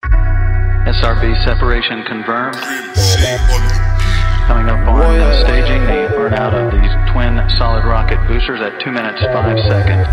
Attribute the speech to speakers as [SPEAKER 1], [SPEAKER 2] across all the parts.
[SPEAKER 1] SRB separation confirmed. Coming up on staging, the burnout of these twin solid rocket boosters at 2 minutes 5 seconds.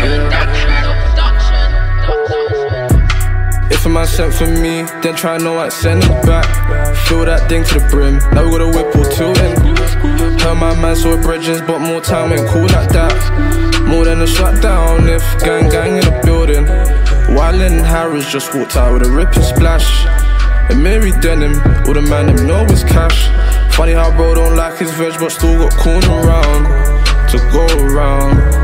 [SPEAKER 2] If a man sent for me, then try no I send him back. Fill that thing to the brim, now we got a whip or two in. Heard my man saw bridges, but more time ain't cool like that. More than a shutdown if gang in the building. Wildin' Harris just walked out with a rip and splash. And Mary Denim, all the man them know is cash. Funny how bro don't like his veg, but still got corn around to go around.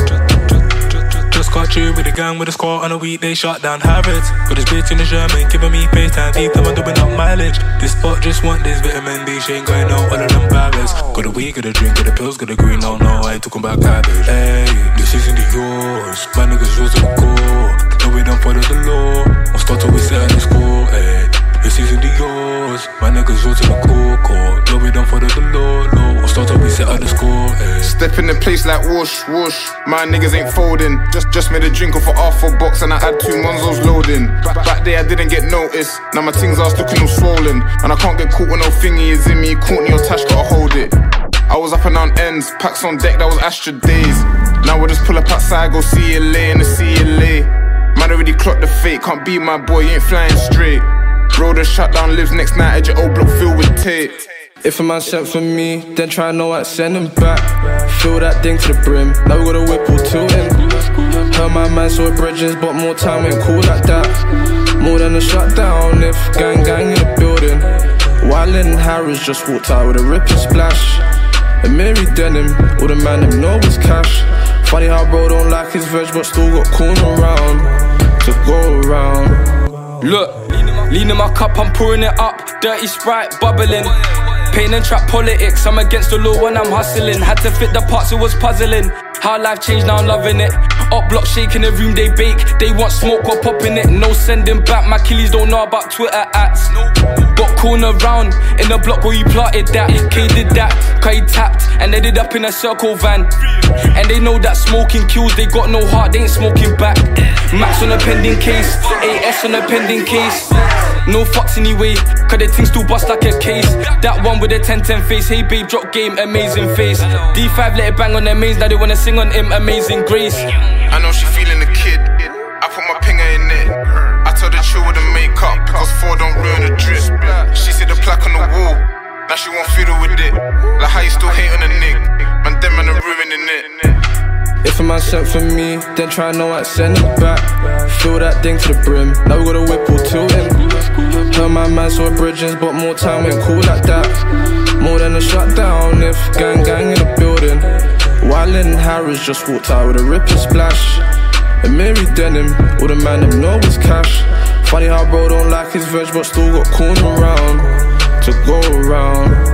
[SPEAKER 3] Just got you with the gang with a squad on a weekday, shot down Harrods. Got this bitch in the German, giving me FaceTime, deep time, I'm doing up mileage. This spot just want this vitamin D, she ain't going out all of them barrels. Got a weed, got a drink, got the pills, got a green, no, I ain't talking about cabbage. Hey, this isn't yours, my niggas yours to the core. No, we don't follow the law, I'll start till we set on the score, hey. This isn't yours, my niggas yours to the core. No, we don't follow the law, I'll start till we set on the score, hey.
[SPEAKER 4] Step in the place like whoosh, whoosh. My niggas ain't folding. Just made a drink off a half box and I had 2 Monzos loading. Back there I didn't get noticed. Now my things are looking all swollen. And I can't get caught when no thingy is in me. Courtney or Tash gotta hold it. I was up and down ends, packs on deck, that was Astra days. Now we'll just pull up outside, go CLA in the CLA. Man already clocked the fate, can't be my boy, you ain't flying straight. Road and shutdown, lives next night at your old block filled with tape.
[SPEAKER 2] If a man sent for me, then try no I send him back. Fill that thing to the brim, now we got a whip or two in. Heard my man saw bridges, but more time ain't cool like that. More than a shutdown if gang in the building. Wildin' Harris just walked out with a rip and splash. And Mary Denim, all the man them know is cash. Funny how bro don't like his veg, but still got corn around to go around.
[SPEAKER 5] Look, lean in my cup, I'm pouring it up. Dirty Sprite, bubbling. Pain and trap politics, I'm against the law when I'm hustling. Had to fit the parts, it was puzzling. How life changed, now I'm loving it. Up block shaking the room, they bake. They want smoke or popping it. No sending back, my killies don't know about Twitter ads. Got corner round in the block where you plotted that. K did that, cause he tapped and ended up in a circle van. And they know that smoking kills, they got no heart, they ain't smoking back. Max on a pending case, AS on a pending case. No fucks anyway, cause the thing still bust like a case. That one with a 10-10 face, hey babe, drop game, amazing face. D5 let it bang on their mains, now they wanna sing on him, Amazing Grace.
[SPEAKER 4] I know she feeling the kid, I put my pinger in it. I told her chill with the makeup, cause 4 don't ruin the drip. She see the plaque on the wall, now she won't fiddle with it. Like how you still hate on a nick, man them man are ruining it.
[SPEAKER 2] If a man sent for me, then try no I send him back. Fill that thing to the brim, now we got a whip or two in. Heard my man saw bridges, but more time ain't cool like that. More than a shutdown if gang in the building. Wildin' Harris just walked out with a rip and splash. And Mary Denim, all the man them know is cash. Funny how bro don't like his veg, but still got corn around to go around.